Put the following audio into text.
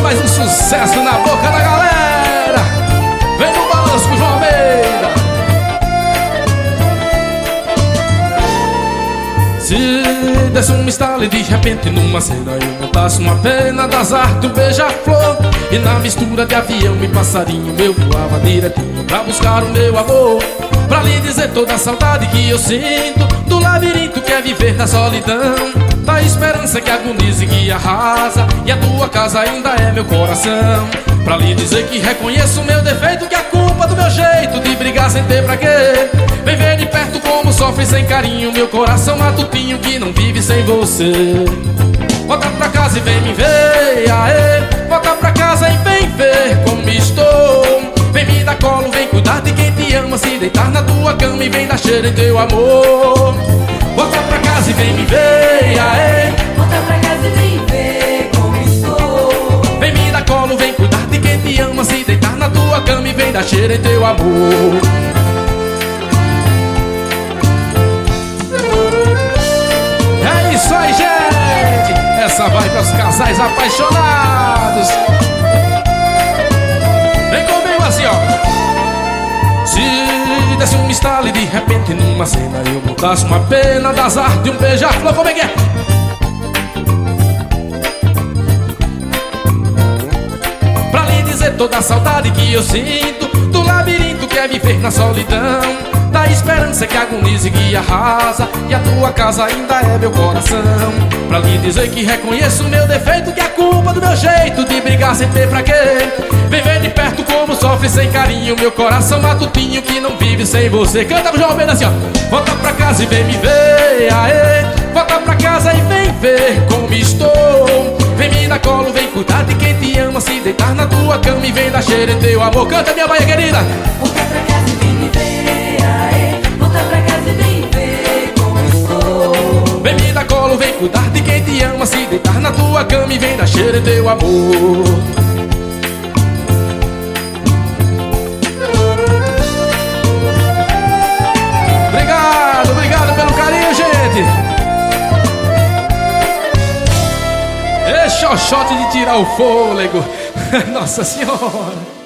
mais um sucesso na boca da galera. Vem no balanço com João Almeida. Se desse um estalo e de repente numa cena eu montasse uma pena das artes do beija-flor, e na mistura de avião e passarinho eu voava direitinho pra buscar o meu amor, pra lhe dizer toda a saudade que eu sinto do labirinto que é viver na solidão, da esperança que agoniza e que arrasa, e a tua casa ainda é meu coração, pra lhe dizer que reconheço o meu defeito, que a culpa do meu jeito de brigar sem ter pra quê. Vem ver de perto como sofre sem carinho meu coração matutinho que não vive sem você. Volta pra casa e vem me ver, aê. Volta pra casa e vem ver como estou. Vem me dar colo, vem cuidar de quem te ama, se deitar na tua cama e vem dar cheiro em teu amor. Volta pra casa e vem me ver, aê. Volta pra casa e vem ver como estou. Vem me dar colo, vem cuidar de quem te ama, se deitar na tua cama e vem dar cheiro em teu amor. É isso aí, gente! Essa vai para os casais apaixonados. Vem comigo assim, ó. Se desse um estalo e de repente numa cena eu botasse uma pena das artes de um beija-flor, como é que é? Pra lhe dizer toda a saudade que eu sinto do labirinto que é viver na solidão, da esperança que agoniza e que arrasa, e a tua casa ainda é meu coração, pra lhe dizer que reconheço o meu defeito, que a culpa do meu jeito de brigar sem ter pra quê. Vem ver de perto como sofre sem carinho meu coração matutinho que não vive sem você. Canta pro João Almeida assim, ó. Volta pra casa e vem me ver, aê. Volta pra casa e vem ver como estou. Vem me dar colo, vem cuidar de quem te ama, se deitar na tua cama e vem dar cheiro em teu amor. Canta minha Bahia querida. Volta pra casa e vem me ver, aê. Volta pra casa e vem ver como estou. Vem me dar colo, vem cuidar de quem te ama, se deitar na tua cama e vem dar cheiro em teu amor. Obrigado pelo carinho, gente. É xoxote de tirar o fôlego. Nossa Senhora.